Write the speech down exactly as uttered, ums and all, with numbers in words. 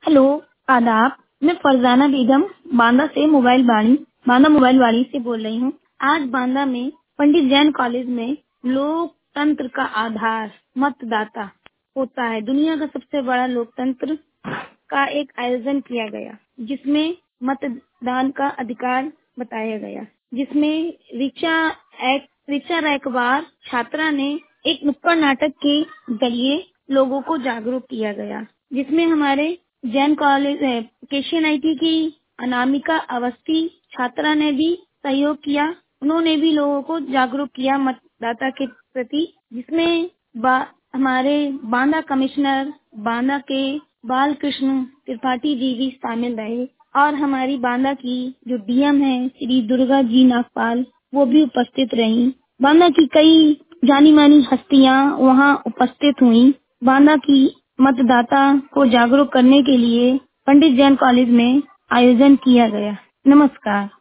Hello, आदाब। मैं फरजाना बेगम बांदा से मोबाइल वाणी बांदा मोबाइल वाणी से बोल रही हूँ। आज बांदा में पंडित जैन कॉलेज में लोकतंत्र का आधार मतदाता होता है। दुनिया का सबसे बड़ा लोकतंत्र का एक आयोजन किया गया, जिसमें मतदान का अधिकार बताया गया, जिसमें रिचा एक रिचा रैकवार छात्रा ने एक नुक्कड़ नाटक के जरिए लोगों को जागरूक किया गया, जिसमें हमारे जैन कॉलेज केशियन आईटी की अनामिका अवस्थी छात्रा ने भी सहयोग किया। उन्होंने भी लोगों को जागरूक किया मतदाता के प्रति, जिसमें बा, हमारे बांदा कमिश्नर बांदा के बालकृष्ण त्रिपाठी जी भी शामिल रहे और हमारी बांदा की जो डीएम है श्री दुर्गा जी नागपाल, वो भी उपस्थित रहीं। बांदा की कई जानी मानी हस्तियां वहां उपस्थित हुई। बांदा की मतदाता को जागरूक करने के लिए पंडित जैन कॉलेज में आयोजन किया गया। नमस्कार।